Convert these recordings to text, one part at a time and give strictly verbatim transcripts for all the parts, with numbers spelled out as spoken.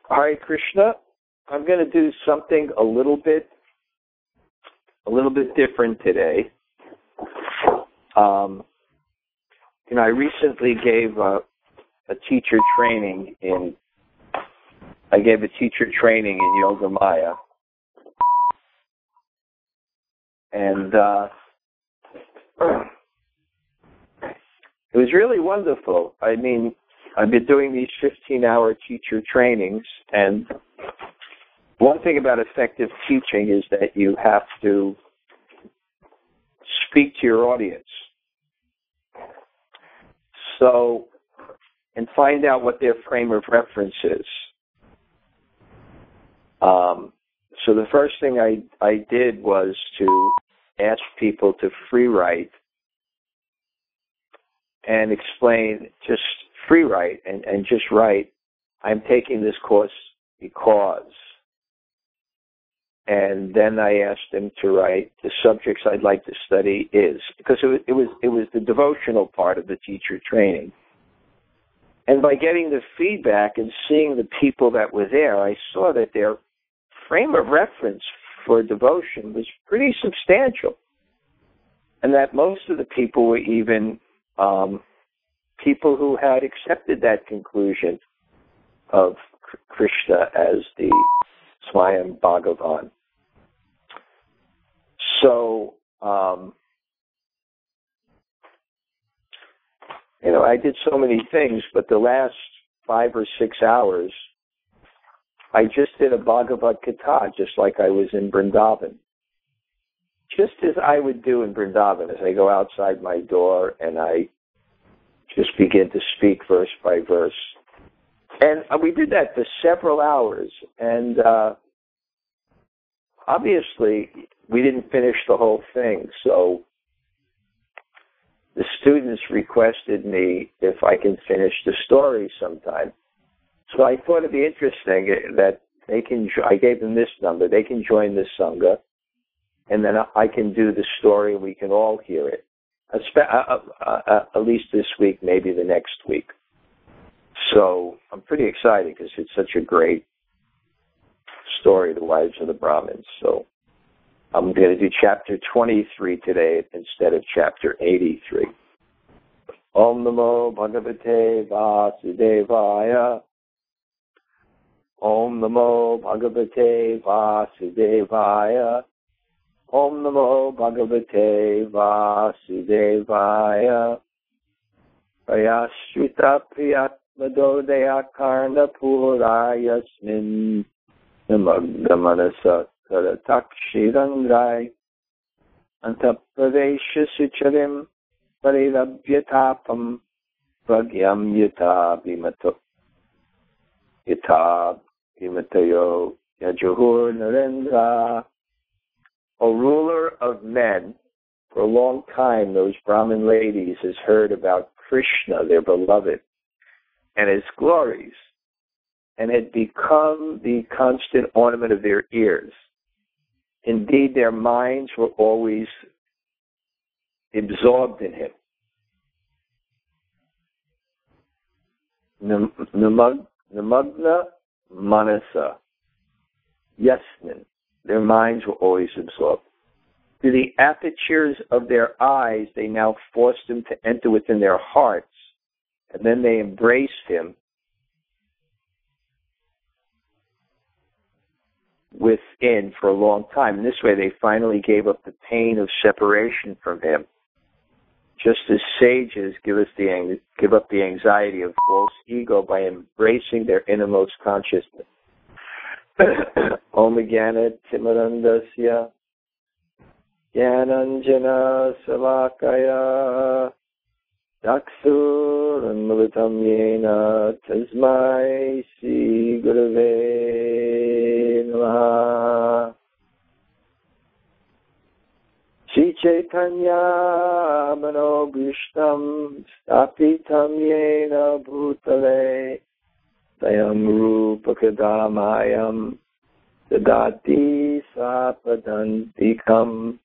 Hare Krishna. I'm going to do something a little bit, a little bit different today. Um, you know, I recently gave a, a teacher training in. I gave a teacher training in Yoga Maya, and uh, it was really wonderful. I mean, I've been doing these fifteen-hour teacher trainings, and one thing about effective teaching is that you have to speak to your audience. So, and find out what their frame of reference is. Um, so the first thing I, I did was to ask people to free write and explain, just free write and, and just write, I'm taking this course because. And then I asked them to write the subjects I'd like to study is, because it was, it was, it was the devotional part of the teacher training. And by getting the feedback and seeing the people that were there, I saw that their frame of reference for devotion was pretty substantial. And that most of the people were even um, people who had accepted that conclusion of Krishna as the Swayam Bhagavan. So, um, you know, I did so many things, but the last five or six hours, I just did a Bhagavad Gita, just like I was in Vrindavan. Just as I would do in Vrindavan, as I go outside my door and I just begin to speak verse by verse. And we did that for several hours, and uh, obviously we didn't finish the whole thing, so the students requested me if I can finish the story sometime. So I thought it'd be interesting that they can, I gave them this number, they can join the Sangha, and then I can do the story and we can all hear it. At least this week, maybe the next week. So I'm pretty excited because it's such a great story, the wives of the Brahmins. So I'm going to do chapter twenty-three today instead of chapter eighty-three. Om Namo Bhagavate Vasudevaya. Om Namo Bhagavate Vasudevaya. Om Namo Bhagavate Vasudevaya. Prayashrita Priyatmadodaya Karna Purayasmin Namagdamanasa Karatakshirangai Antapravesha Sucharim Parirabhyatapam Pragyam Yata Bimato Yata Bimatayo Yajuhur Narendra. O ruler of men, for a long time those Brahmin ladies has heard about Krishna, their beloved, and his glories, and had become the constant ornament of their ears. Indeed, their minds were always absorbed in him. Namagna Manasa Yasmin. Their minds were always absorbed. Through the apertures of their eyes, they now forced him to enter within their hearts, and then they embraced him within for a long time. And this way they finally gave up the pain of separation from him. Just as sages give us the give up the anxiety of false ego by embracing their innermost consciousness. Om Jnana Timarandasya Jnananjana Salakaya Daksuranmritam Yena Tasmai Sri Gurave Namaha. Sri Chaitanya Manobhishtam Stapitam Yena Bhutale Sayam Rupa Kadamayam Dadati Sapadantikam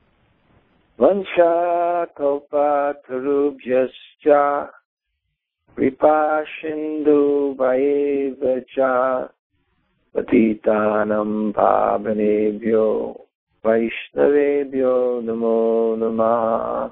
Vansha Kalpa Tarubhyascha Kripa Sindhu Vayevacha Patitanam Pavanebhyo Vaishnavebhyo Namo Namah.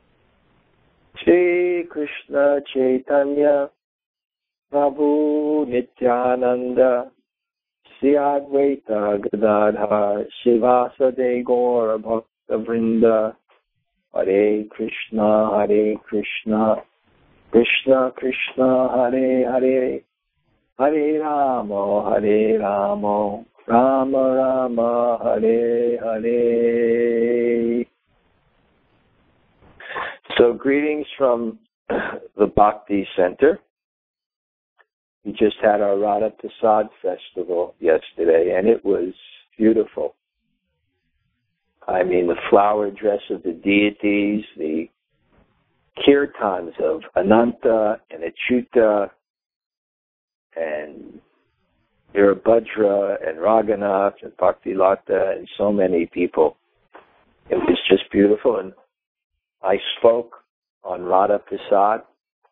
Shri Krishna Chaitanya Prabhu Nityananda Sri Advaita Gadadhar Srivasade Gaura Bhakta Vrinda. Hare Krishna, Hare Krishna, Krishna Krishna, Hare Hare, Hare Rama, Hare Rama, Rama Rama, Hare Hare. So greetings from the Bhakti Center. We just had our Radha Prasad festival yesterday, and it was beautiful. I mean, the flower dress of the deities, the kirtans of Ananta and Achyuta and Virabhadra and Raghunath and Bhaktilata and so many people. It was just beautiful. And I spoke on Radha Prasad.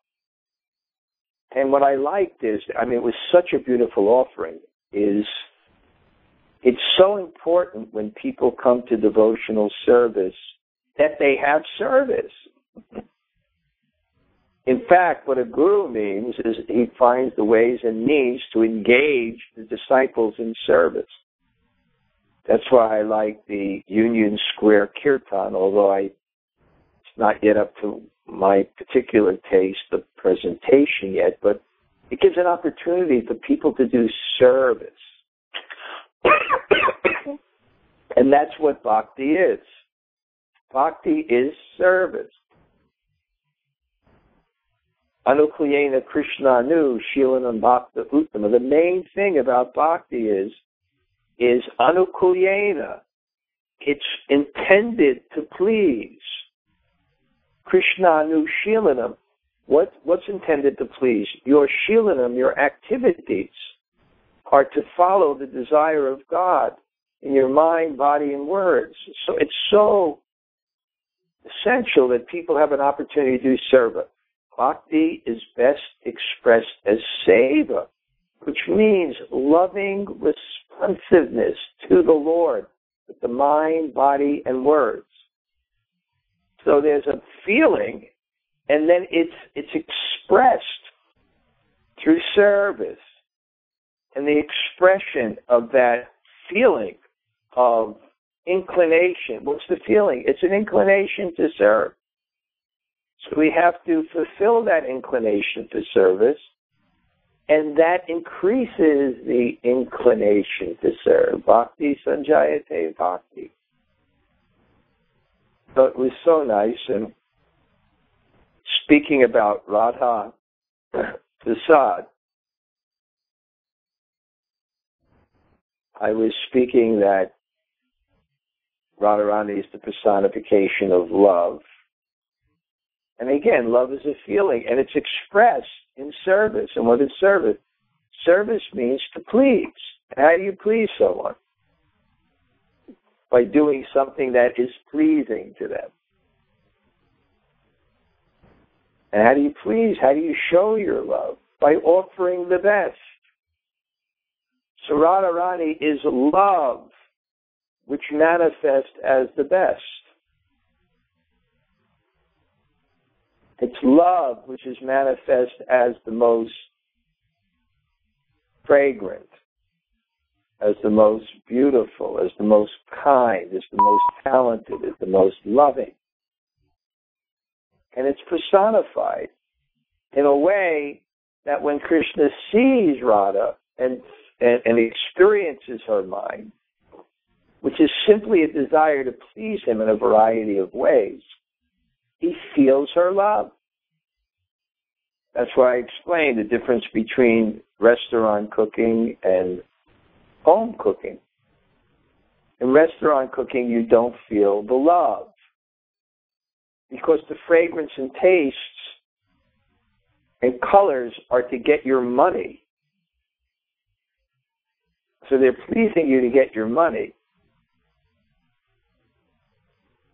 And what I liked is, I mean, it was such a beautiful offering, is it's so important when people come to devotional service that they have service. In fact, what a guru means is he finds the ways and means to engage the disciples in service. That's why I like the Union Square Kirtan, although I, it's not yet up to my particular taste, the presentation yet, but it gives an opportunity for people to do service. And that's what bhakti is. Bhakti is service. Anuklayena Krishnanu Shilanam Bhakta Uttama. The main thing about bhakti is, is Anuklayena. It's intended to please. Krishnanu Shilanam. What, what's intended to please? Your Shilanam, your activities, are to follow the desire of God in your mind, body, and words. So it's so essential that people have an opportunity to do seva. Bhakti is best expressed as seva, which means loving responsiveness to the Lord with the mind, body, and words. So there's a feeling, and then it's it's expressed through service. And the expression of that feeling of inclination. What's the feeling? It's an inclination to serve. So we have to fulfill that inclination to service, and that increases the inclination to serve. Bhakti sanjayate bhakti. So it was so nice. And speaking about Radha Prasad, I was speaking that Radharani is the personification of love. And again, love is a feeling, and it's expressed in service. And what is service? Service means to please. How do you please someone? By doing something that is pleasing to them. And how do you please? How do you show your love? By offering the best. So Radharani is love, which manifests as the best. It's love, which is manifest as the most fragrant, as the most beautiful, as the most kind, as the most talented, as the most loving. And it's personified in a way that when Krishna sees Radha and, and, and experiences her mind, which is simply a desire to please him in a variety of ways, he feels her love. That's why I explained the difference between restaurant cooking and home cooking. In restaurant cooking, you don't feel the love because the fragrance and tastes and colors are to get your money. So they're pleasing you to get your money.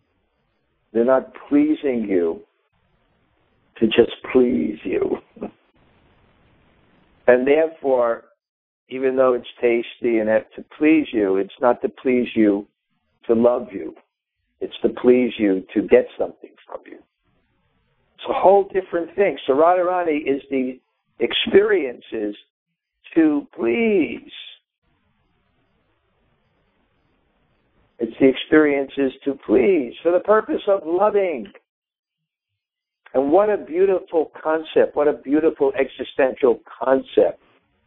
They're not pleasing you to just please you. And therefore, even though it's tasty and have to please you, it's not to please you to love you. It's to please you to get something from you. It's a whole different thing. So Radharani is the experiences to please. It's the experiences to please for the purpose of loving. And what a beautiful concept, what a beautiful existential concept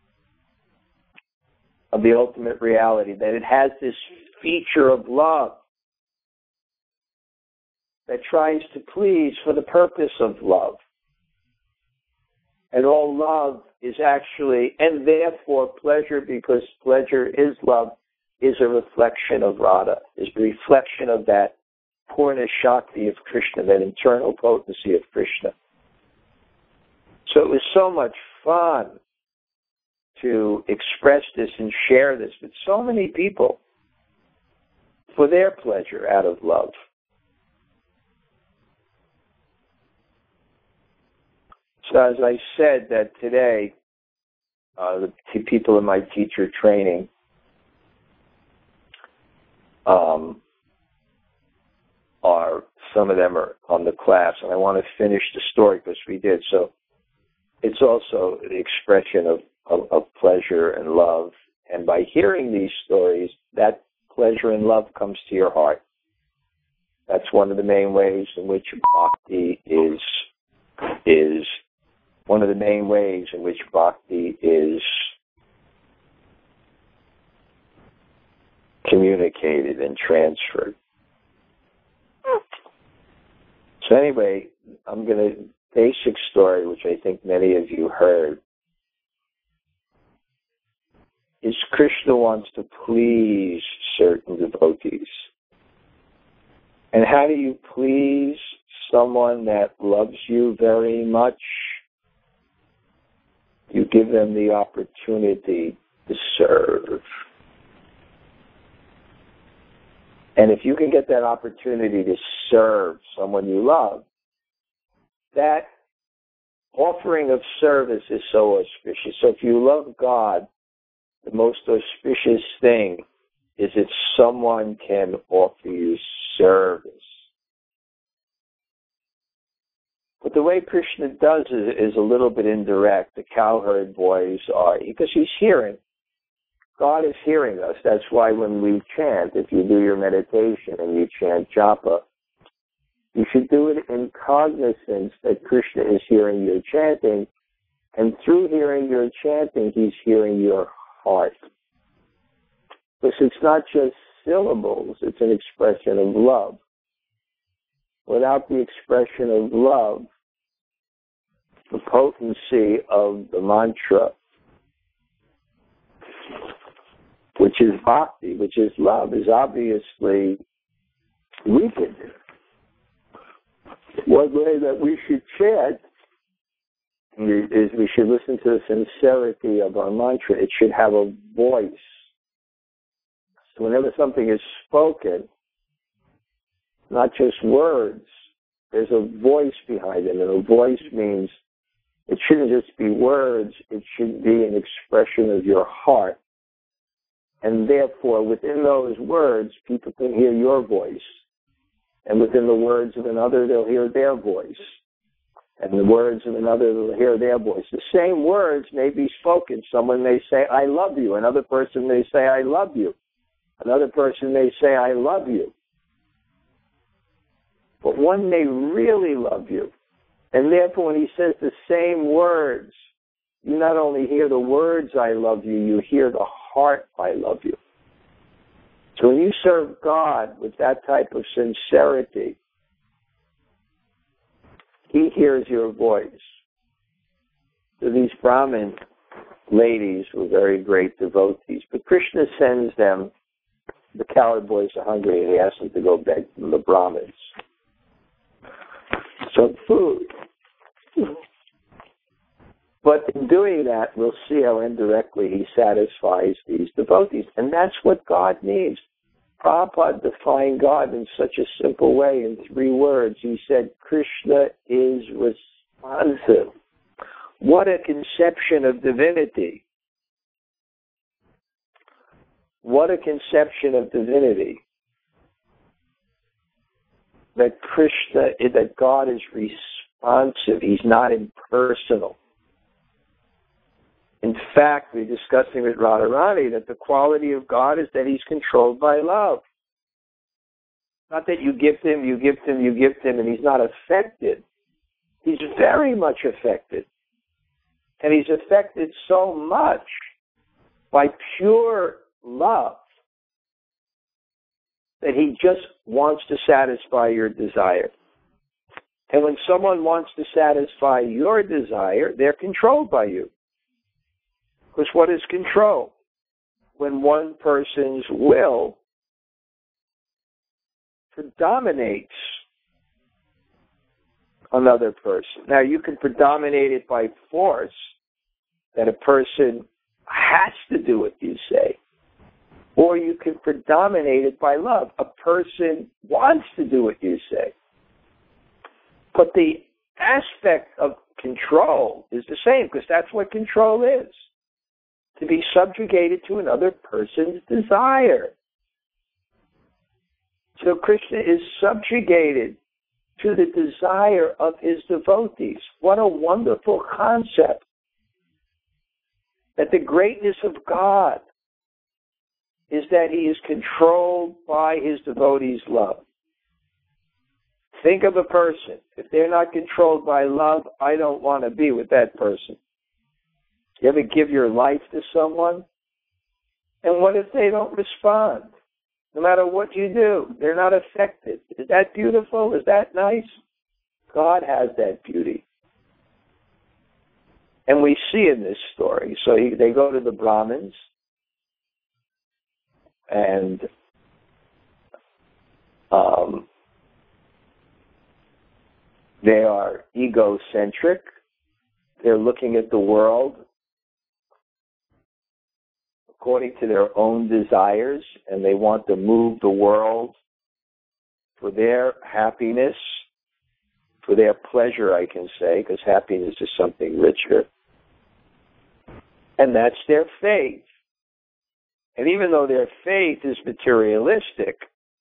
of the ultimate reality, that it has this feature of love that tries to please for the purpose of love. And all love is actually, and therefore pleasure, because pleasure is love, is a reflection of Radha, is the reflection of that Purna Shakti of Krishna, that internal potency of Krishna. So it was so much fun to express this and share this with so many people for their pleasure out of love. So as I said, that today, uh, the t- people in my teacher training, um, are, some of them are on the class, and I want to finish the story because we did. So it's also the expression of, of, of pleasure and love. And by hearing these stories, that pleasure and love comes to your heart. That's one of the main ways in which bhakti is, is one of the main ways in which bhakti is communicated and transferred. So anyway, I'm going to, basic story, which I think many of you heard, is Krishna wants to please certain devotees. And how do you please someone that loves you very much? You give them the opportunity to serve. And if you can get that opportunity to serve someone you love, that offering of service is so auspicious. So if you love God, the most auspicious thing is that someone can offer you service. But the way Krishna does it is a little bit indirect. The cowherd boys are, because he's hearing. God is hearing us. That's why when we chant, if you do your meditation and you chant japa, you should do it in cognizance that Krishna is hearing your chanting, and through hearing your chanting, he's hearing your heart. Because it's not just syllables, it's an expression of love. Without the expression of love, the potency of the mantra, which is bhakti, which is love, is obviously weakened. One way that we should chant is we should listen to the sincerity of our mantra. It should have a voice. So whenever something is spoken, not just words, there's a voice behind it. And a voice means it shouldn't just be words, it should be an expression of your heart. And therefore, within those words, people can hear your voice. And within the words of another, they'll hear their voice. And the words of another, they'll hear their voice. The same words may be spoken. Someone may say, I love you. Another person may say, I love you. Another person may say, I love you. But one may really love you. And therefore, when he says the same words, you not only hear the words, I love you, you hear the heart, I love you. So when you serve God with that type of sincerity, he hears your voice. So these Brahmin ladies were very great devotees, but Krishna sends them, the cowherd boys are hungry, and he asks them to go beg from the Brahmins some food. But in doing that, we'll see how indirectly he satisfies these devotees. And that's what God needs. Prabhupada defined God in such a simple way in three words. He said, Krishna is responsive. What a conception of divinity. What a conception of divinity. That Krishna, that God is responsive. He's not impersonal. In fact, we're discussing with Radharani that the quality of God is that he's controlled by love. Not that you gift him, you gift him, you gift him, and he's not affected. He's very much affected. And he's affected so much by pure love that he just wants to satisfy your desire. And when someone wants to satisfy your desire, they're controlled by you. Because what is control? When one person's will predominates another person. Now, you can predominate it by force, that a person has to do what you say. Or you can predominate it by love. A person wants to do what you say. But the aspect of control is the same, because that's what control is. To be subjugated to another person's desire. So Krishna is subjugated to the desire of his devotees. What a wonderful concept. That the greatness of God is that he is controlled by his devotees' love. Think of a person. If they're not controlled by love, I don't want to be with that person. You ever give your life to someone? And what if they don't respond? No matter what you do, they're not affected. Is that beautiful? Is that nice? God has that beauty. And we see in this story. So he, they go to the Brahmins, and um, they are egocentric. They're looking at the world according to their own desires, and they want to move the world for their happiness, for their pleasure, I can say, because happiness is something richer. And that's their faith. And even though their faith is materialistic,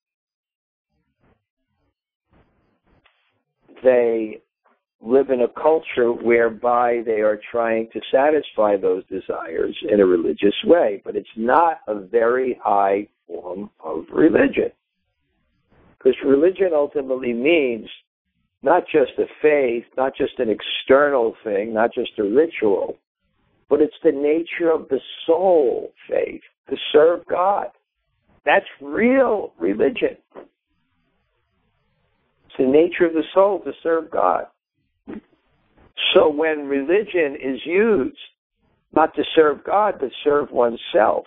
they live in a culture whereby they are trying to satisfy those desires in a religious way. But it's not a very high form of religion. Because religion ultimately means not just a faith, not just an external thing, not just a ritual, but it's the nature of the soul faith, to serve God. That's real religion. It's the nature of the soul to serve God. So when religion is used not to serve God, but serve oneself,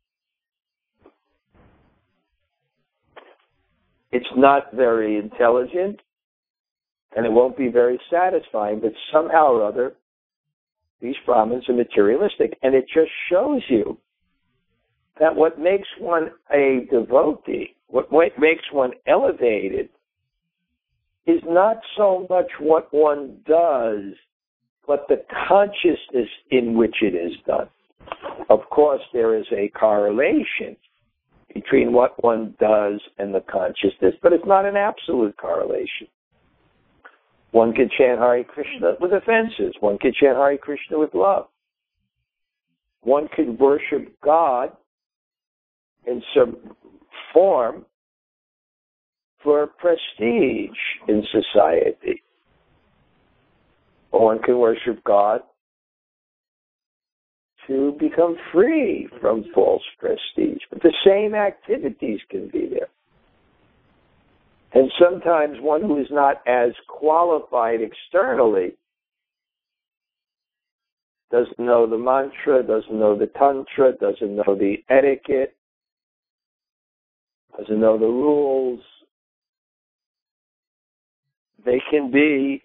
it's not very intelligent, and it won't be very satisfying, but somehow or other, these Brahmins are materialistic. And it just shows you that what makes one a devotee, what makes one elevated, is not so much what one does, but the consciousness in which it is done. Of course, there is a correlation between what one does and the consciousness, but it's not an absolute correlation. One could chant Hare Krishna with offenses. One could chant Hare Krishna with love. One could worship God in some form for prestige in society. Or one can worship God to become free from false prestige. But the same activities can be there. And sometimes one who is not as qualified externally doesn't know the mantra, doesn't know the tantra, doesn't know the etiquette, doesn't know the rules. They can be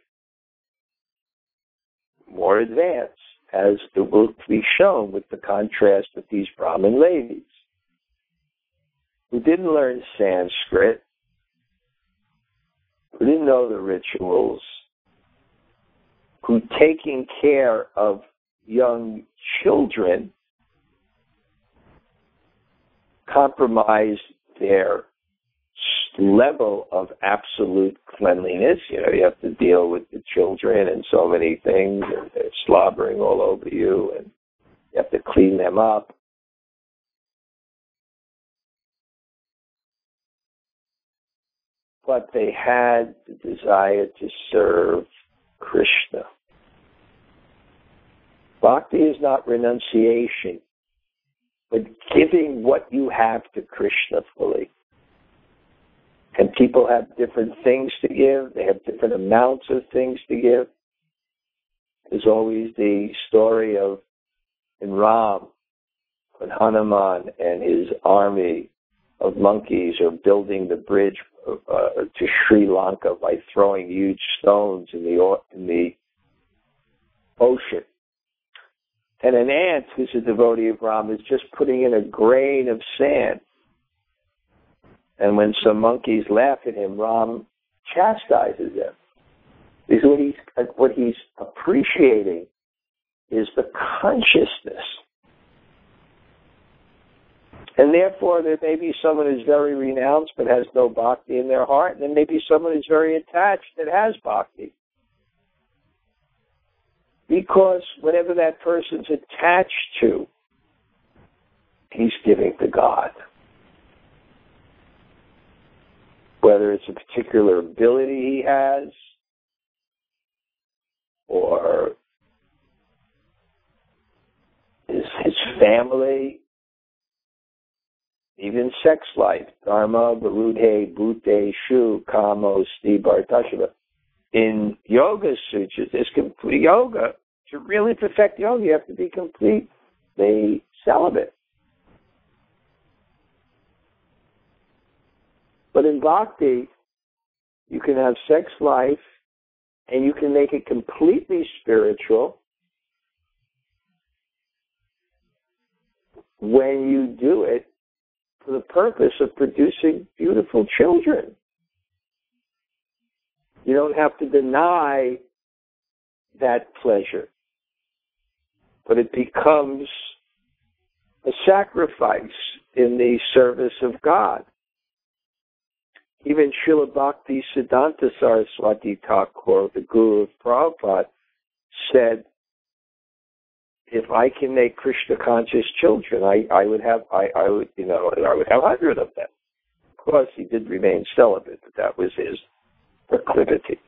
more advanced, as it will be shown with the contrast with these Brahmin ladies who didn't learn Sanskrit, who didn't know the rituals, who, taking care of young children, compromise their level of absolute cleanliness. You know, you have to deal with the children and so many things, and they're slobbering all over you, and you have to clean them up. But they had the desire to serve Krishna. Bhakti is not renunciation, but giving what you have to Krishna fully. And people have different things to give. They have different amounts of things to give. There's always the story of in Ram, when Hanuman and his army of monkeys are building the bridge uh, to Sri Lanka by throwing huge stones in the in the ocean. And an ant, who's a devotee of Ram, is just putting in a grain of sand. And when some monkeys laugh at him, Ram chastises them. Because what he's, what he's appreciating is the consciousness. And therefore, there may be someone who's very renounced but has no bhakti in their heart, and there may be someone who's very attached that has bhakti. Because whatever that person's attached to, he's giving to God. Whether it's a particular ability he has, or his, his family, even sex life, dharma, barudhe, bhute, shu, kamo, sti, bhartashava. In yoga sutras, there's complete yoga. To really perfect yoga, you have to be completely celibate. But in bhakti, you can have sex life, and you can make it completely spiritual when you do it for the purpose of producing beautiful children. You don't have to deny that pleasure, but it becomes a sacrifice in the service of God. Even Srila Bhakti Siddhanta Saraswati Thakur, the Guru of Prabhupada, said, if I can make Krishna conscious children, I, I would have, I, I would, you know, I would have a hundred of them. Of course, he did remain celibate, but that was his proclivity.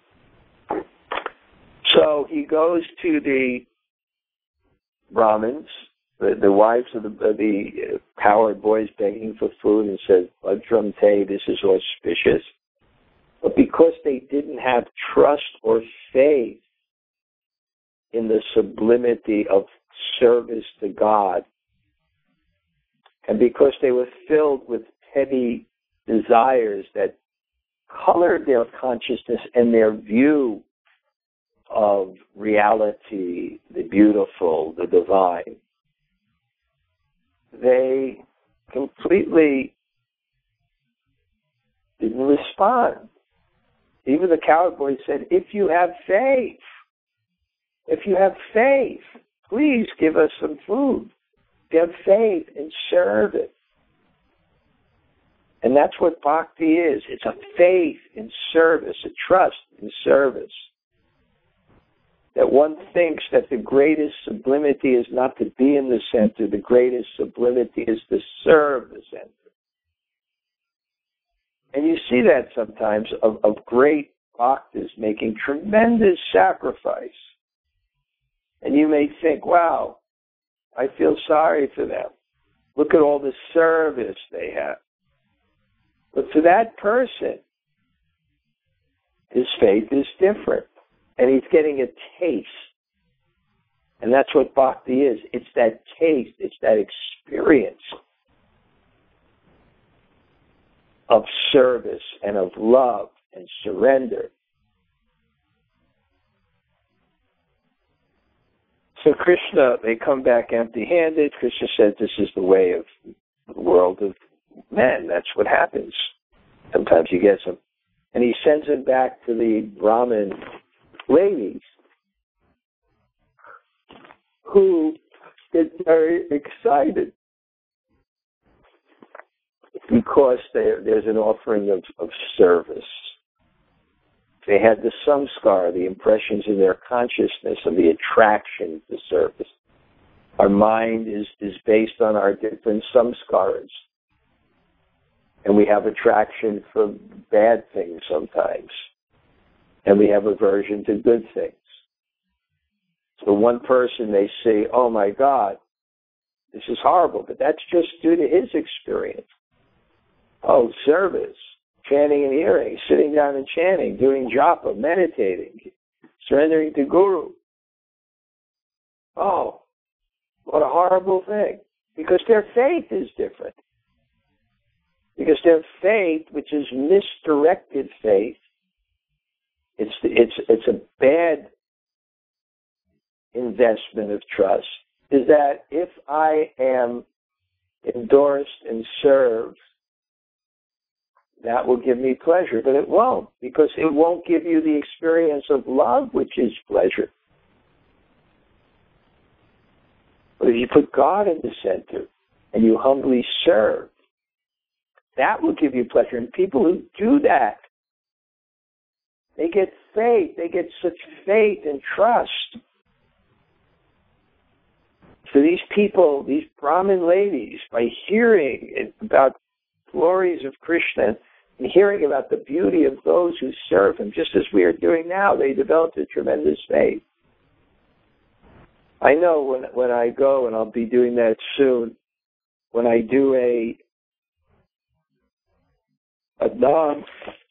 So he goes to the Brahmins, the, the wives of the, of the cowherd boys begging for food, and says, Vajram te, this is auspicious. But because they didn't have trust or faith in the sublimity of service to God, and because they were filled with petty desires that colored their consciousness and their view of reality, the beautiful, the divine, they completely didn't respond. Even the cowherd boy said, if you have faith, if you have faith, please give us some food. If you have faith and serve it. And that's what bhakti is. It's a faith in service, a trust in service. That one thinks that the greatest sublimity is not to be in the center. The greatest sublimity is to serve the center. And you see that sometimes of, of great bhaktas making tremendous sacrifice. And you may think, wow, I feel sorry for them. Look at all the service they have. But for that person, his faith is different. And he's getting a taste. And that's what bhakti is. It's that taste. It's that experience of service and of love and surrender. So Krishna, they come back empty-handed. Krishna said this is the way of the world of men. That's what happens. Sometimes you get some. And he sends him back to the Brahmin ladies. who get very excited because there, there's an offering of, of service. They had the samskara, the impressions in their consciousness of the attraction to service. Our mind is, is based on our different samskaras. And we have attraction for bad things sometimes. And we have aversion to good things. So one person may say, oh my God, this is horrible, but that's just due to his experience. Oh, service, chanting and hearing, sitting down and chanting, doing japa, meditating, surrendering to Guru. Oh, what a horrible thing. Because their faith is different. Because their faith, which is misdirected faith, it's it's it's a bad investment of trust, is that if I am endorsed and served, that will give me pleasure. But it won't, because it won't give you the experience of love, which is pleasure. But if you put God in the center and you humbly serve, that will give you pleasure. And people who do that, they get faith. They get such faith and trust. So these people, these Brahmin ladies, by hearing about glories of Krishna and hearing about the beauty of those who serve him, just as we are doing now, they developed a tremendous faith. I know when when I go, and I'll be doing that soon, when I do a a non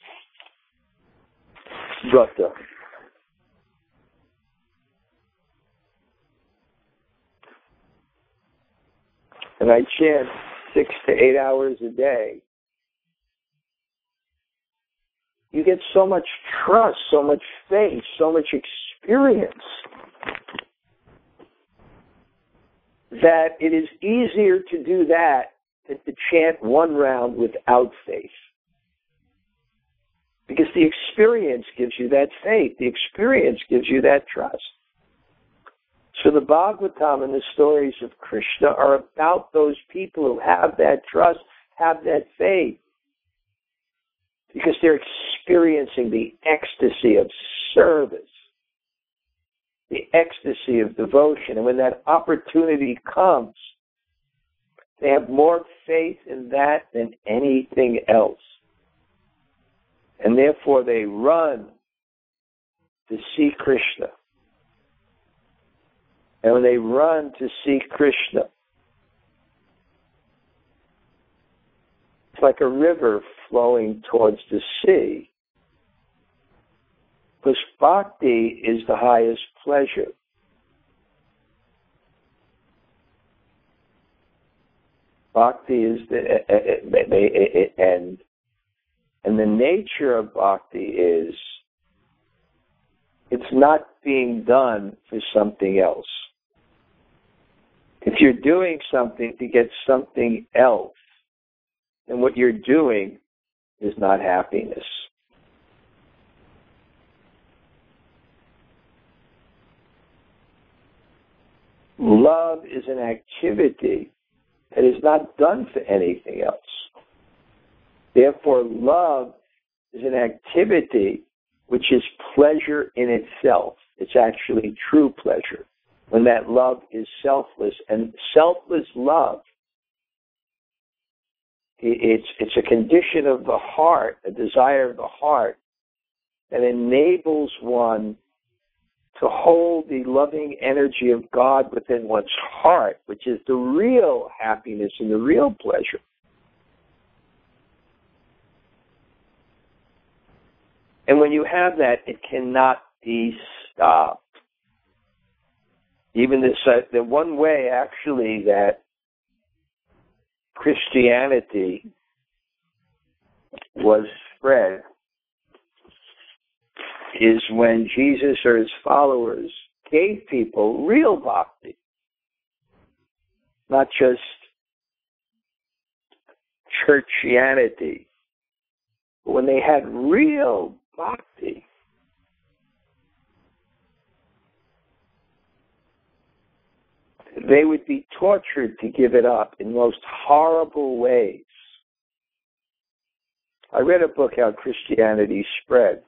vrata, and I chant six to eight hours a day, you get so much trust, so much faith, so much experience that it is easier to do that than to chant one round without faith. Because the experience gives you that faith. The experience gives you that trust. So the Bhagavatam and the stories of Krishna are about those people who have that trust, have that faith. Because they're experiencing the ecstasy of service, the ecstasy of devotion. And when that opportunity comes, they have more faith in that than anything else. And therefore they run to see Krishna. And when they run to see Krishna, it's like a river flowing towards the sea. Because bhakti is the highest pleasure. Bhakti is the, and And the nature of bhakti is it's not being done for something else. If you're doing something to get something else, then what you're doing is not happiness. Love is an activity that is not done for anything else. Therefore, love is an activity which is pleasure in itself. It's actually true pleasure when that love is selfless. And selfless love, it's, it's a condition of the heart, a desire of the heart that enables one to hold the loving energy of God within one's heart, which is the real happiness and the real pleasure. And when you have that, it cannot be stopped. Even this, uh, the one way, actually, that Christianity was spread is when Jesus or his followers gave people real bhakti, not just churchianity, but when they had real bhakti. they would be tortured to give it up in most horrible ways. I read a book, How Christianity Spread.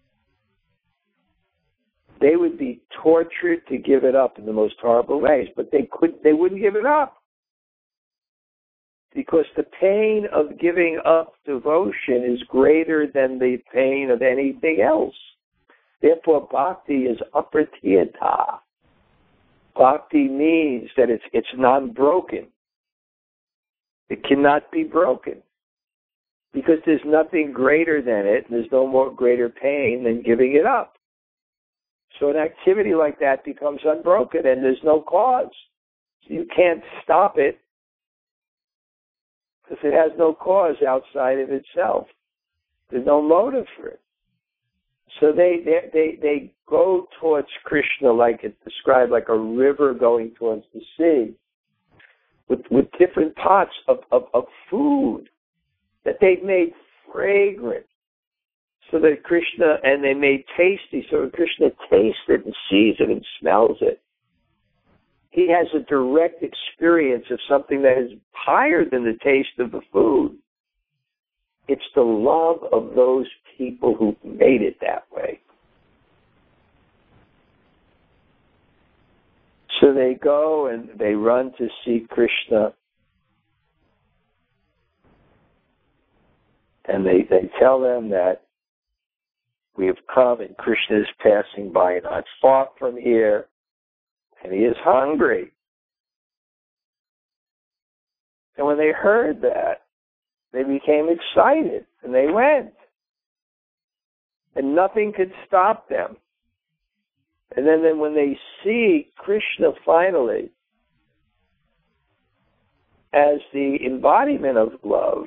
They would be tortured to give it up in the most horrible ways, but they could they wouldn't give it up. Because the pain of giving up devotion is greater than the pain of anything else. Therefore, bhakti is apratiyata. Bhakti means that it's it's non-broken. It cannot be broken. Because there's nothing greater than it, and there's no more greater pain than giving it up. So an activity like that becomes unbroken, and there's no cause. So you can't stop it, because it has no cause outside of itself. There's no motive for it. So they they they, they go towards Krishna like it's described, like a river going towards the sea, with with different pots of, of, of food that they've made fragrant, so that Krishna, and they made tasty, so that Krishna tastes it and sees it and smells it. He has a direct experience of something that is higher than the taste of the food. It's the love of those people who made it that way. So they go and they run to see Krishna. And they, they tell them that we have come and Krishna is passing by not far from here, and he is hungry. And when they heard that, they became excited, and they went. And nothing could stop them. And then, then when they see Krishna finally as the embodiment of love,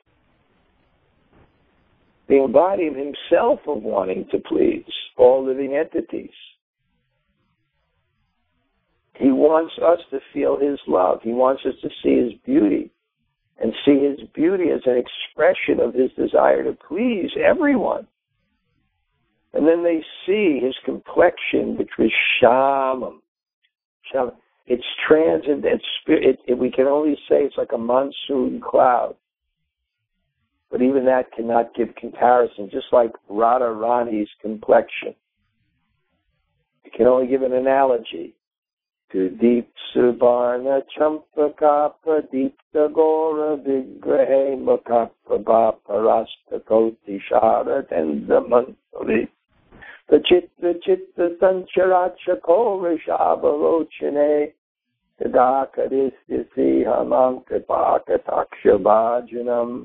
the embodiment himself of wanting to please all living entities. He wants us to feel his love. He wants us to see his beauty and see his beauty as an expression of his desire to please everyone. And then they see his complexion, which was shamam. Shamam. It's transcendent. It's, it, it, we can only say it's like a monsoon cloud. But even that cannot give comparison, just like Radharani's complexion. It can only give an analogy to Deep Subarna Champaka Pradipta Gora Vigrahe Mukapa Bapa Rasta Koti Shara Tenda Mantali. The Chitta Chitta Sancharacha Kora Shabalochane Tadaka Distisi Hamanka Baka Taksha Bhajanam.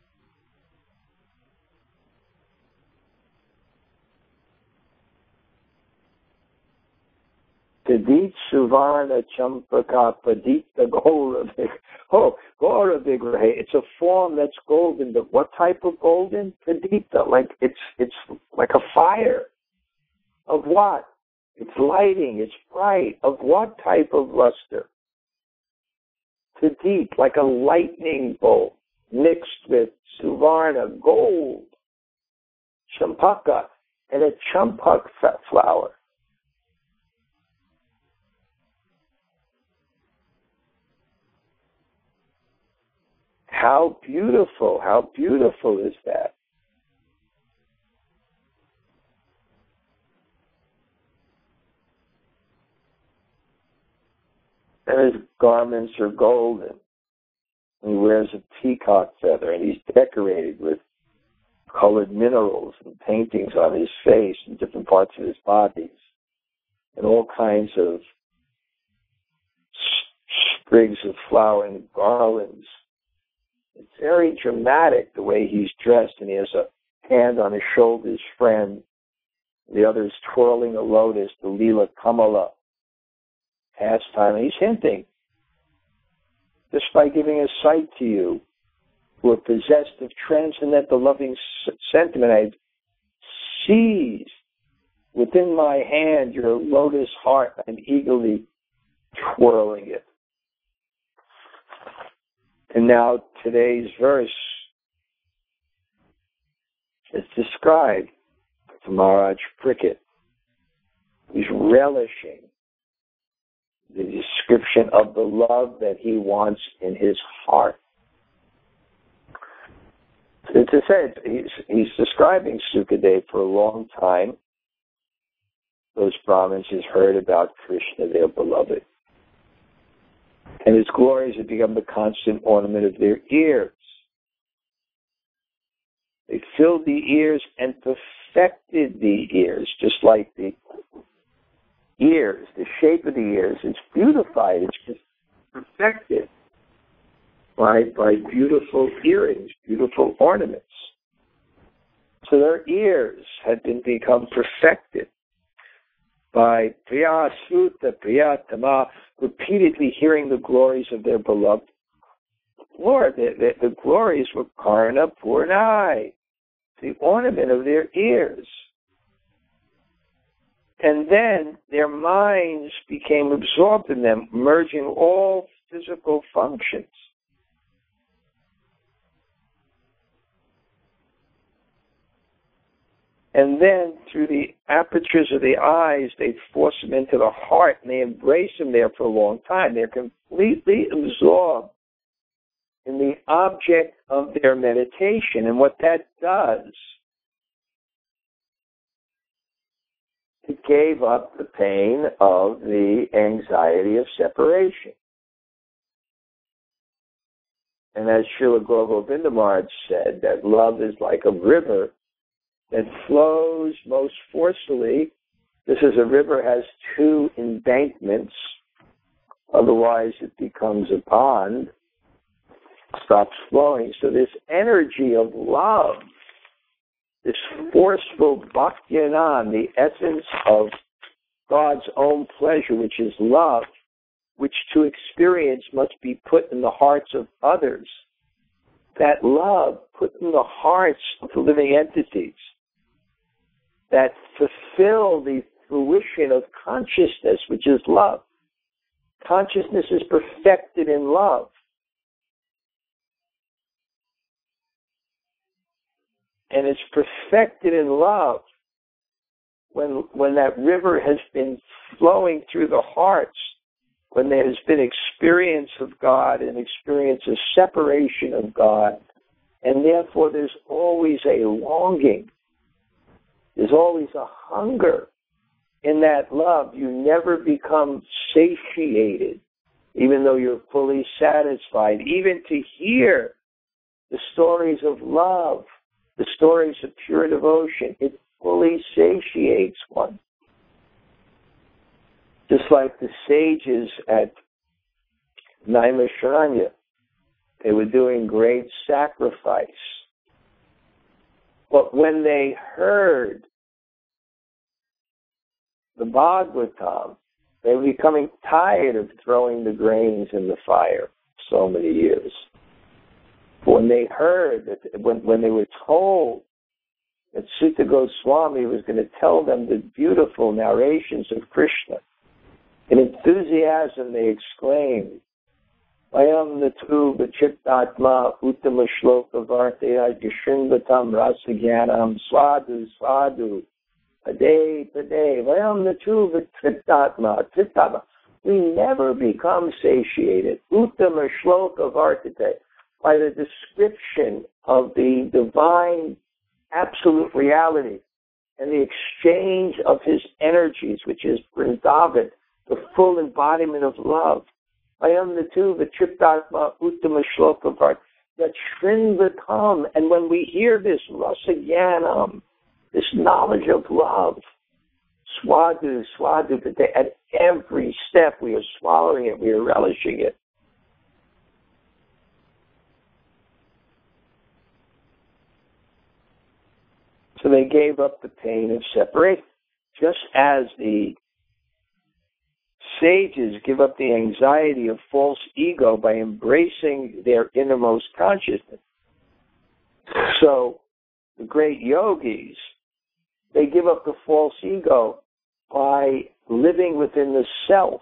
Tadit Suvarna Champaka Padita Gora Vigrahe. Oh, Gora Vigrahe. It's a form that's golden, but what type of golden? Padita. Like it's it's like a fire. Of what? It's lighting, it's bright. Of what type of luster? Tadit, like a lightning bolt mixed with Suvarna, gold. Champaka, and a champak flower. How beautiful, how beautiful is that? And his garments are golden. And he wears a peacock feather, and he's decorated with colored minerals and paintings on his face and different parts of his bodies, and all kinds of sprigs of flower and garlands. It's very dramatic the way he's dressed, and he has a hand on his shoulder, his friend. The other is twirling a lotus, the Lila Kamala pastime. And he's hinting, just by giving a sight to you, who are possessed of transcendental loving sentiment, I seize within my hand your lotus heart. I'm eagerly twirling it. And now today's verse is described to Maharaj Prickett. He's relishing the description of the love that he wants in his heart. It's to say, he's, he's describing Sukadeva for a long time. Those Brahmins has heard about Krishna, their beloved. And his glories have become the constant ornament of their ears. They filled the ears and perfected the ears, just like the ears, the shape of the ears. It's beautified, it's just perfected by, by beautiful earrings, beautiful ornaments. So their ears had been become perfected by Priya Suta, Priya Tama, repeatedly hearing the glories of their beloved Lord. The, the, the glories were Karna Purnai, the ornament of their ears. And then their minds became absorbed in them, merging all physical functions. And then, through the apertures of the eyes, they force them into the heart, and they embrace them there for a long time. They're completely absorbed in the object of their meditation. And what that does, it gave up the pain of the anxiety of separation. And as Srila Govinda Maharaj said, that love is like a river that flows most forcefully. This is a river has two embankments, otherwise it becomes a pond, stops flowing. So this energy of love, this forceful bhakti-anan, the essence of God's own pleasure, which is love, which to experience must be put in the hearts of others. That love put in the hearts of the living entities that fulfill the fruition of consciousness, which is love. Consciousness is perfected in love. And it's perfected in love when, when that river has been flowing through the hearts, when there has been experience of God and experience of separation of God, and therefore there's always a longing. There's always a hunger in that love. You never become satiated, even though you're fully satisfied. Even to hear the stories of love, the stories of pure devotion, it fully satiates one. Just like the sages at Naimisharanya, they were doing great sacrifice. But when they heard the Bhagavatam, they were becoming tired of throwing the grains in the fire so many years. When they heard, that, when, when they were told that Sutta Goswami was going to tell them the beautiful narrations of Krishna, in enthusiasm they exclaimed, Vayam natu vachittatma uttama shloka vartaya yashrinvatam rasagyanam swadu swadu pade pade Vayam natu vachittatma chittatma. We never become satiated. Uttama shloka vartate, by the description of the divine absolute reality and the exchange of his energies, which is Vrindavan, the full embodiment of love. I am the two, the Triptatma Uttama Shloka Vart, that Shrinvatam. And when we hear this Rasagyanam, this knowledge of love, Swadu, Swadu, at every step we are swallowing it, we are relishing it. So they gave up the pain of separation, just as the sages give up the anxiety of false ego by embracing their innermost consciousness. So the great yogis, they give up the false ego by living within the self.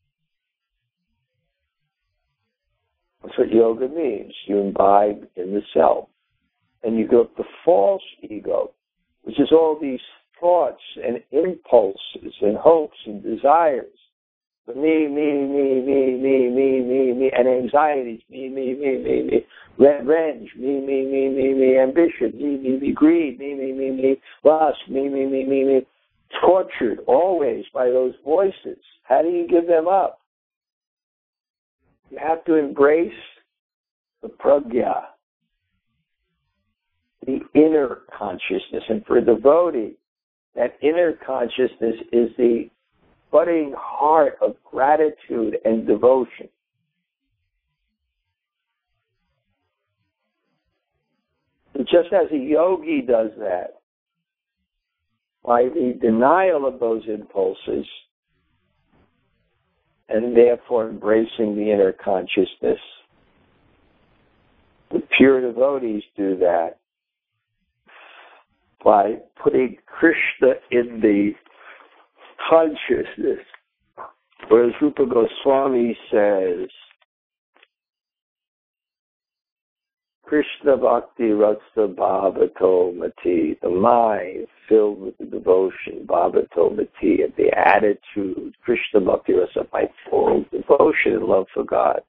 That's what yoga means. You imbibe in the self. And you give up the false ego, which is all these thoughts and impulses and hopes and desires Me, me, me, me, me, me, me, me, and anxieties, me, me, me, me, me, revenge, me, me, me, me, me, ambition, me, me, me, greed, me, me, me, me, lust, me, me, me, me, me, tortured always by those voices. How do you give them up? You have to embrace the pragya, the inner consciousness. And for a devotee, that inner consciousness is the budding heart of gratitude and devotion. And just as a yogi does that, by the denial of those impulses, and therefore embracing the inner consciousness, the pure devotees do that by putting Krishna in the consciousness. Whereas Rupa Goswami says, Krishna Bhakti Ratsa Bhavato Mati, the mind filled with the devotion, Bhavato Mati, and the attitude, Krishna Bhakti Ratsa, by full devotion and love for God.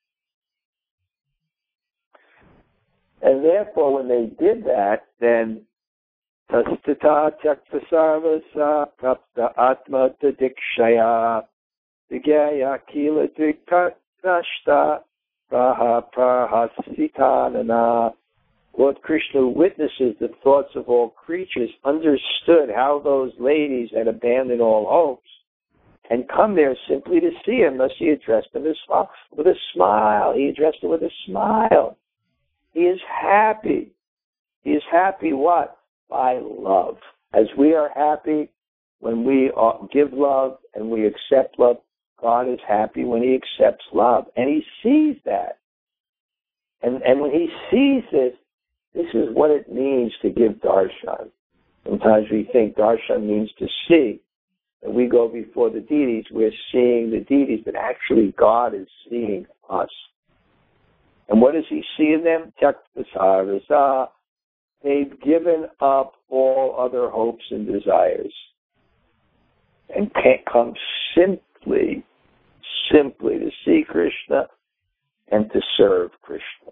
And therefore, when they did that, then Tastata Tyakta Sarvasa Prapta Atma Tadikshaya Vigyaya Kila Dvikashta Praha Prahasitanana. Lord Krishna witnesses the thoughts of all creatures, understood how those ladies had abandoned all hopes, and come there simply to see him. Thus he addressed them with a smile. He addressed them with a smile. He is happy. He is happy what? By love. As we are happy when we give love and we accept love, God is happy when he accepts love. And he sees that. And, and when he sees this, this is what it means to give darshan. Sometimes we think darshan means to see. And we go before the deities, we're seeing the deities, but actually God is seeing us. And what does he see in them? Tyaktasarvasa. They've given up all other hopes and desires and can't come simply, simply to see Krishna and to serve Krishna.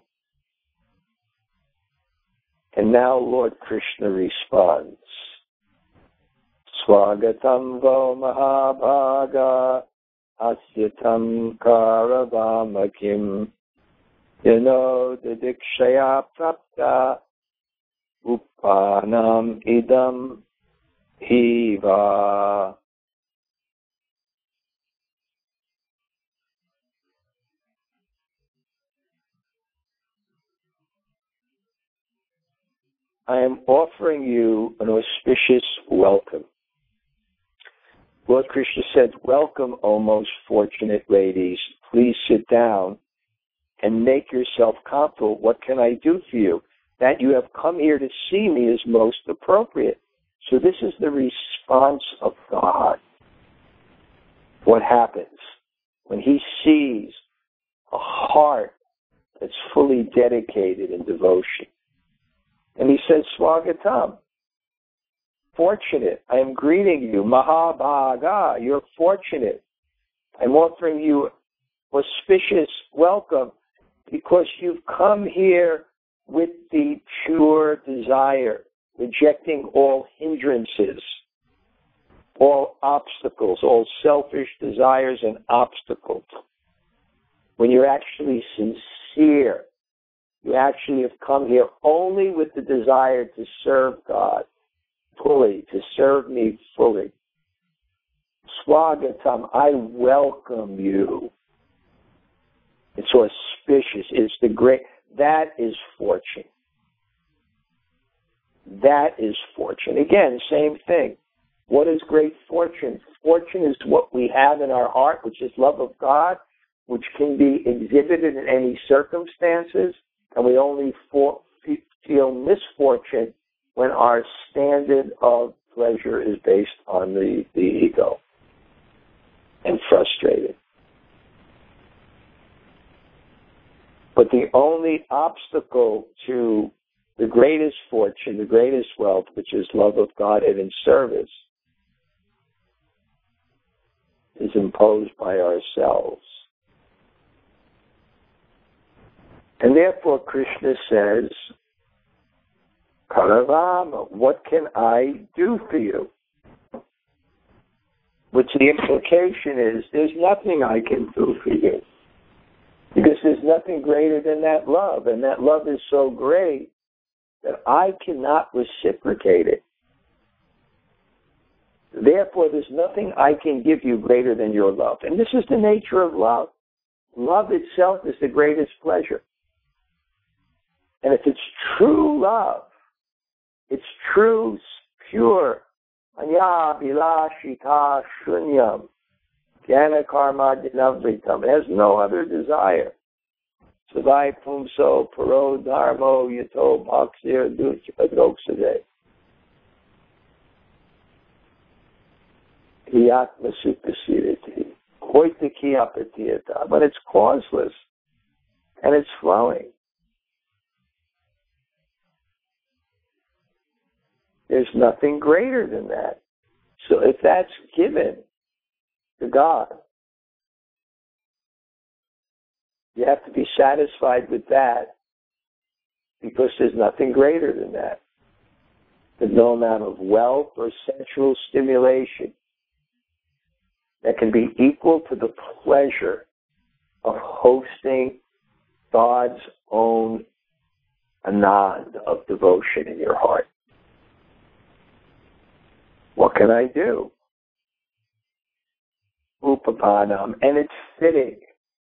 And now Lord Krishna responds, Swagatam vo mahabhaga asyatam karavamakim yano didikshaya prapta Upanam idam hiva. I am offering you an auspicious welcome. Lord Krishna said, welcome, O most fortunate ladies. Please sit down and make yourself comfortable. What can I do for you? That you have come here to see me is most appropriate. So this is the response of God. What happens when he sees a heart that's fully dedicated in devotion? And he says, Swagatam, fortunate. I am greeting you. Mahabhaga, you're fortunate. I'm offering you auspicious welcome because you've come here with the pure desire, rejecting all hindrances, all obstacles, all selfish desires and obstacles. When you're actually sincere, you actually have come here only with the desire to serve God fully, to serve me fully. Swagatam, I welcome you. It's auspicious. It's the great... That is fortune. That is fortune. Again, same thing. What is great fortune? Fortune is what we have in our heart, which is love of God, which can be exhibited in any circumstances, and we only for, feel misfortune when our standard of pleasure is based on the, the ego and frustrated. But the only obstacle to the greatest fortune, the greatest wealth, which is love of God and in service, is imposed by ourselves. And therefore Krishna says, Karavama, what can I do for you? Which the implication is, there's nothing I can do for you. Because there's nothing greater than that love. And that love is so great that I cannot reciprocate it. Therefore, there's nothing I can give you greater than your love. And this is the nature of love. Love itself is the greatest pleasure. And if it's true love, it's true, pure, anya bilashita shunyam, jnana karma dinavritam. It has no other desire. Savai pumso paro dharmo yato bhaksir duchadroksade. Hiyatma supasiriti. Koitaki apatiyata. But it's causeless. And it's flowing. There's nothing greater than that. So if that's given to God, you have to be satisfied with that because there's nothing greater than that. There's no amount of wealth or sensual stimulation that can be equal to the pleasure of hosting God's own anand of devotion in your heart. What can I do? Upapanam. And it's fitting.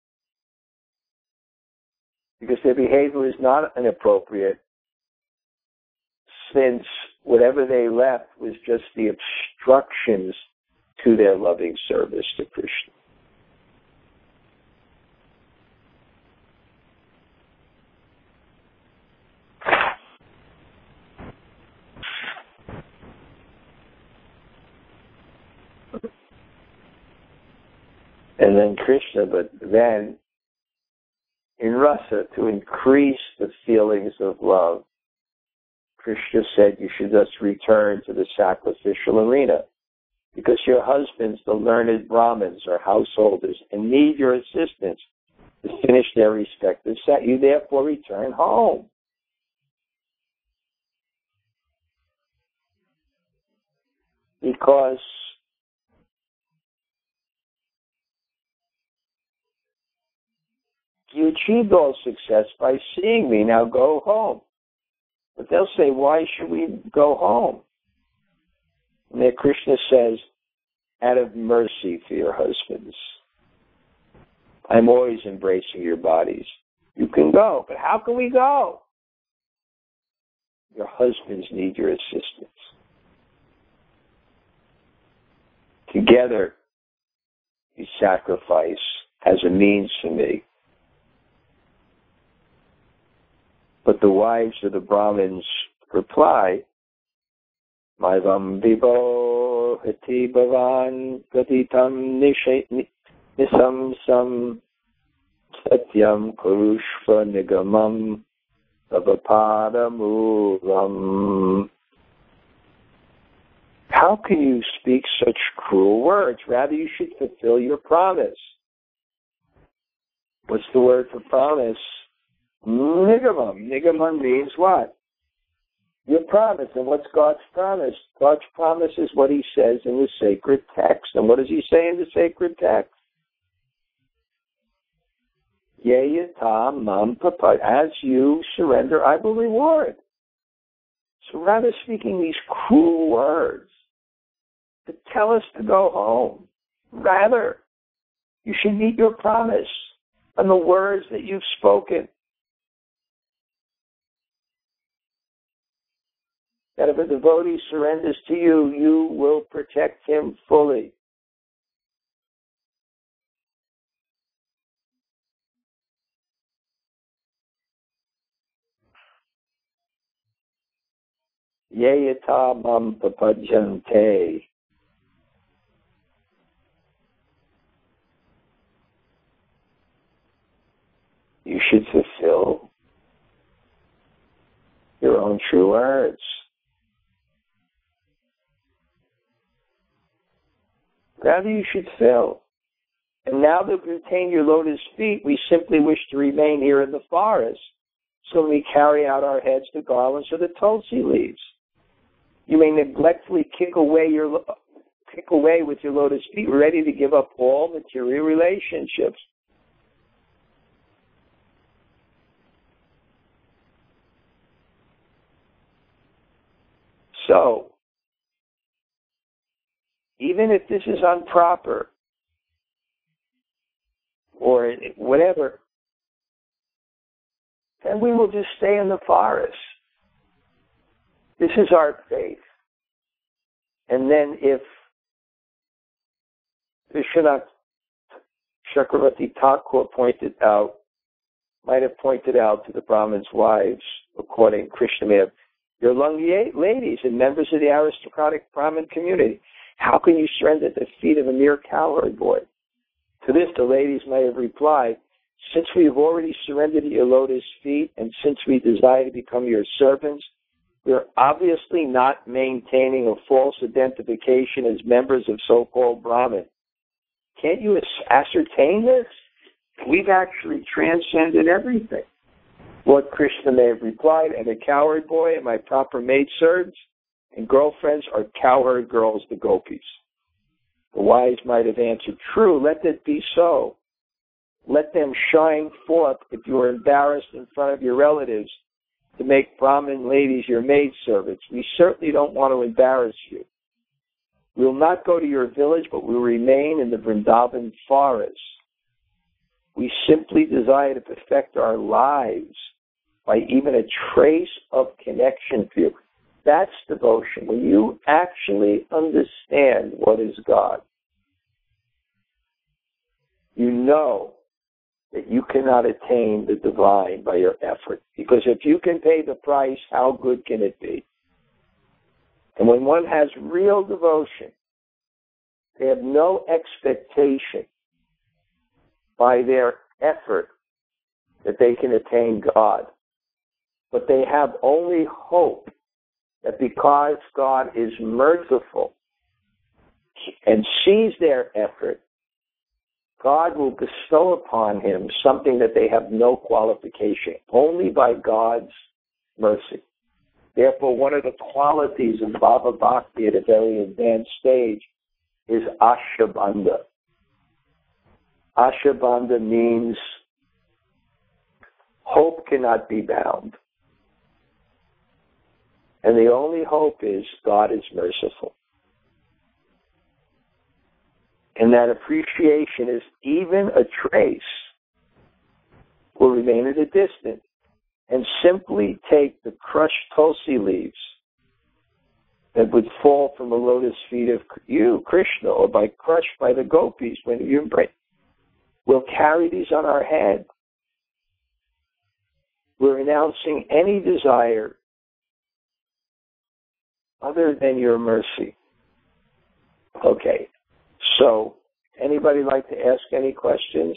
Because their behavior is not inappropriate, since whatever they left was just the obstructions to their loving service to Krishna. And then Krishna, but then in rasa, to increase the feelings of love, Krishna said you should just return to the sacrificial arena, because your husbands, the learned Brahmins, are householders and need your assistance to finish their respective set. You therefore return home. Because you achieved all success by seeing me, now go home. But they'll say, why should we go home? And then Krishna says, out of mercy for your husbands. I'm always embracing your bodies. You can go, but how can we go? Your husbands need your assistance. Together, you sacrifice as a means to me. But the wives of the Brahmins reply, Maivam vibo hati bhavan gatitam nisam sam satyam kurushva nigamam avapadamoolam. How can you speak such cruel words? Rather, you should fulfill your promise. What's the word for promise? Nigamam. Nigamam means what? Your promise. And what's God's promise? God's promise is what he says in the sacred text. And what does he say in the sacred text? Yeyata mam papa. As you surrender, I will reward. So rather speaking these cruel words to tell us to go home, rather, you should meet your promise and the words that you've spoken. That if a devotee surrenders to you, you will protect him fully. Yeyata mam papajante. You should fulfill your own true words. Rather, you should fill. And now that we've attained your lotus feet, we simply wish to remain here in the forest. So we carry out our heads the garlands or the tulsi leaves. You may neglectfully kick away your kick away with your lotus feet, ready to give up all material relationships. So, even if this is improper or whatever, then we will just stay in the forest. This is our faith. And then if Vishwanath Chakravarti Thakur pointed out, might have pointed out to the Brahmins' wives, according to Krishnadev, you're young ladies and members of the aristocratic Brahmin community. How can you surrender at the feet of a mere cowherd boy? To this, the ladies may have replied, since we have already surrendered at your lotus feet, and since we desire to become your servants, we are obviously not maintaining a false identification as members of so-called Brahmin. Can't you ascertain this? We've actually transcended everything. Lord Krishna may have replied, and a cowherd boy and my proper maidservants and girlfriends are cowherd girls, the gopis. The wise might have answered, true, let that be so. Let them shine forth if you are embarrassed in front of your relatives to make Brahmin ladies your maidservants. We certainly don't want to embarrass you. We will not go to your village, but we will remain in the Vrindavan forest. We simply desire to perfect our lives by even a trace of connection to you. That's devotion. When you actually understand what is God, you know that you cannot attain the divine by your effort. Because if you can pay the price, how good can it be? And when one has real devotion, they have no expectation by their effort that they can attain God. But they have only hope that because God is merciful and sees their effort, God will bestow upon him something that they have no qualification, only by God's mercy. Therefore, one of the qualities of Bhava Bhakti at a very advanced stage is Ashabandha. Ashabandha means hope cannot be bound. And the only hope is God is merciful. And that appreciation is even a trace will remain at a distance and simply take the crushed tulsi leaves that would fall from the lotus feet of you, Krishna, or by crushed by the gopis when you embrace. We'll carry these on our head. We're renouncing any desire other than your mercy. Okay. So, anybody like to ask any questions?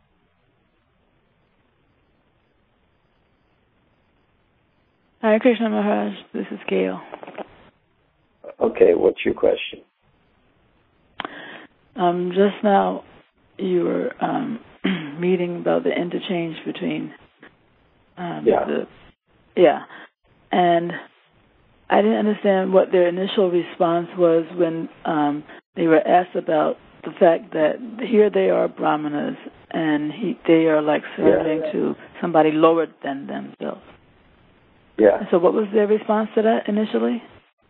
Hare Krishna Maharaj, this is Gail. Okay, what's your question? Um, just now, you were um, reading about the interchange between um, yeah. the yeah, and I didn't understand what their initial response was when um, they were asked about the fact that here they are Brahmanas and he, they are like serving yeah. to somebody lower than themselves. Yeah. So what was their response to that initially?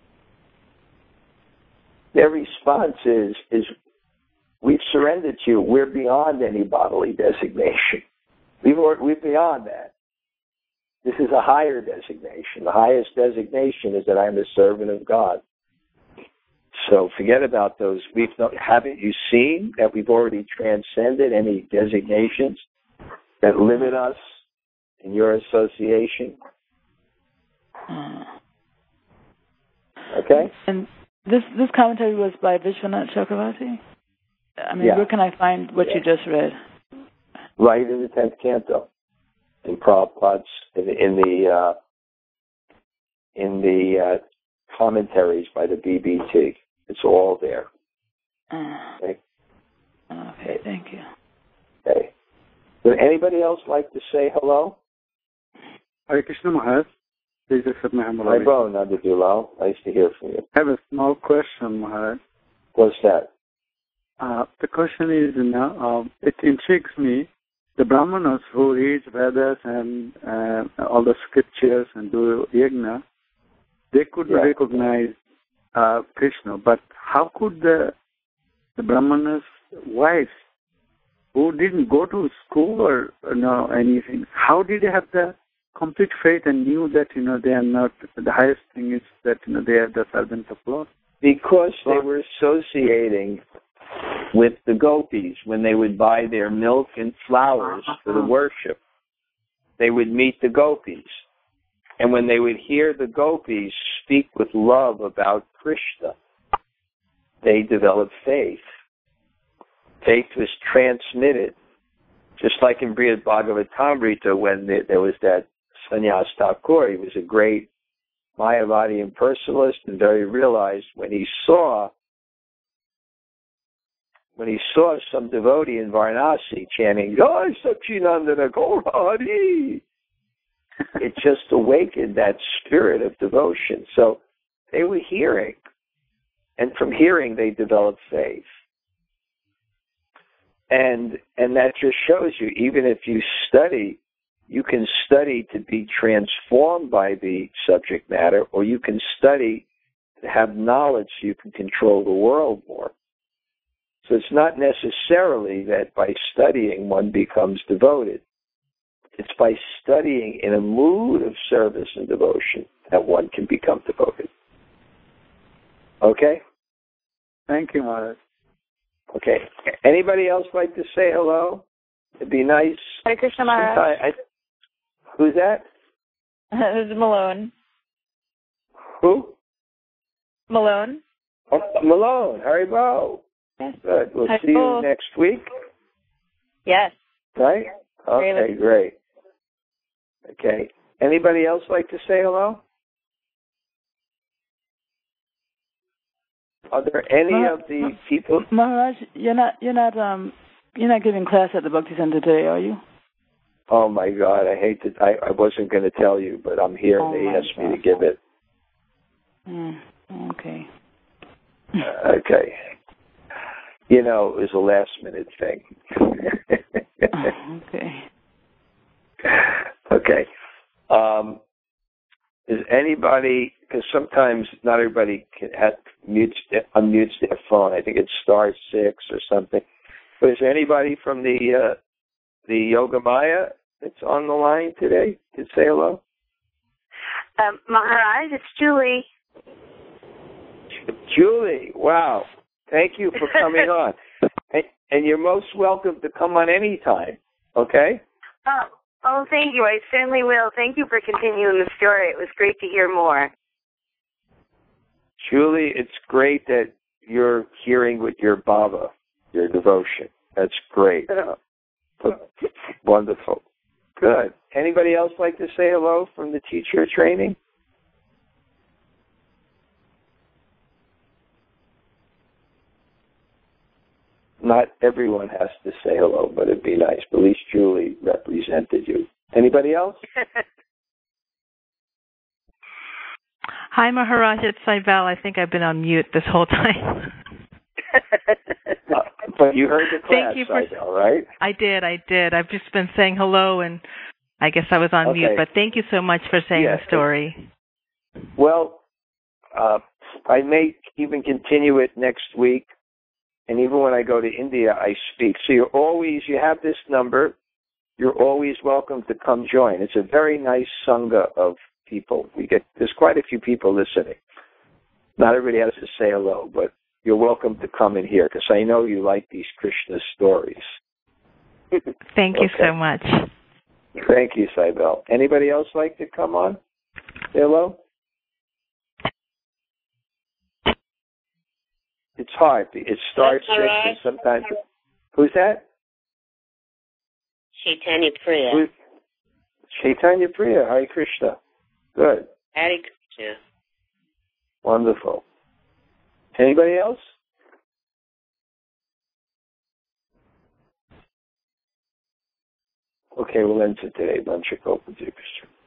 Their response is, is we've surrendered to you. We're beyond any bodily designation. We've, we're beyond that. This is a higher designation. The highest designation is that I'm a servant of God. So forget about those. We've not, haven't you seen that we've already transcended any designations that limit us in your association? Uh, okay? And this this commentary was by Vishwanath Chakravarti? I mean, yeah. where can I find what yeah. you just read? Right in the tenth canto. In Prabhupada's, in, in the uh, in the uh, commentaries by the B B T. It's all there. Uh, okay? Okay, thank you. Okay. Would anybody else like to say hello? Hare Krishna Maharaj. This is Muhammad. Hi, bro, Nandadulal. Nice to hear from you. I have a small question, Maharaj. What's that? Uh, the question is, you know, uh, it intrigues me. The Brahmanas who read Vedas and uh, all the scriptures and do yajna, they could Yeah. recognize uh, Krishna. But how could the, the Brahmanas' wives who didn't go to school or you know anything, how did they have the complete faith and knew that you know they are not, the highest thing is that you know they are the servants of Lord? Because they were associating with the gopis when they would buy their milk and flowers for the worship. They would meet the gopis. And when they would hear the gopis speak with love about Krishna, they developed faith. Faith was transmitted. Just like in Brihad Bhagavatamrita, when there was that Sannyas Thakur, he was a great Mayavadi impersonalist and very realized when he saw when he saw some devotee in Varanasi chanting, Jai Satchinandana Gaura Hari, it just awakened that spirit of devotion. So they were hearing, and from hearing they developed faith. And and that just shows you, even if you study, you can study to be transformed by the subject matter, or you can study to have knowledge so you can control the world more. So it's not necessarily that by studying one becomes devoted. It's by studying in a mood of service and devotion that one can become devoted. Okay? Thank you, Maharaj. Okay. Anybody else like to say hello? It'd be nice. Hare Krishna Maharaj. I, who's that? This is Malone. Who? Malone. Oh, Malone. Haribo. Yes. Good. We'll Hi, see Paul. you next week. Yes. Right? Okay, Really. great. Okay. Anybody else like to say hello? Are there any Mar- of the people? Maharaj, you're not you're not um you're not giving class at the Bhakti Center today, are you? Oh my God! I hate to. I, I wasn't going to tell you, but I'm here. Oh They my asked me God. to give it. Mm, okay. Uh, okay. You know, it was a last minute thing. Okay. Okay. Um, is anybody? Because sometimes not everybody can have, mutes, unmutes their phone. I think it's star six or something. But is there anybody from the uh, the Yoga Maya that's on the line today to say hello? Um, Maharaj, it's Julie. Julie, wow. Thank you for coming on. And, and you're most welcome to come on any time, okay? Oh, oh, thank you. I certainly will. Thank you for continuing the story. It was great to hear more. Julie, it's great that you're hearing with your Baba, your devotion. That's great. Wonderful. Good. Anybody else like to say hello from the teacher training? Not everyone has to say hello, but it'd be nice. But at least Julie represented you. Anybody else? Hi, Maharaj. It's Saibal. I think I've been on mute this whole time. uh, but you heard the class, Thank you for, Saibal, right? I did. I did. I've just been saying hello, and I guess I was on Okay. mute. But thank you so much for saying Yeah. the story. Well, uh, I may even continue it next week. And even when I go to India, I speak. So you're always, you have this number. You're always welcome to come join. It's a very nice sangha of people. We get, there's quite a few people listening. Not everybody has to say hello, but you're welcome to come in here because I know you like these Krishna stories. Thank you Okay. so much. Thank you, Saibal. Anybody else like to come on? Say hello? It's hard. It starts six and sometimes... Who's that? Chaitanya Priya. Who's, Chaitanya Priya. Hare Krishna. Good. Hare Krishna. Wonderful. Anybody else? Okay, we'll end it today. Bunch of Christian.